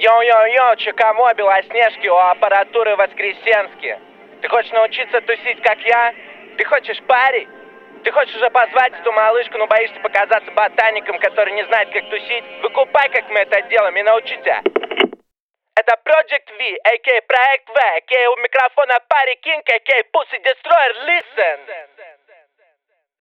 Йо-йо-йо, Чикамо, Белоснежки, у аппаратуры Воскресенске. Ты хочешь научиться тусить, как я? Ты хочешь пари? Ты хочешь уже позвать эту малышку, но боишься показаться ботаником, который не знает, как тусить? Выкупай, как мы это делаем, и научите. Это Project V, а.к.а. Проект V, а.к.а. у микрофона Пари Кинг, а.к.а. Pussy Destroyer, listen!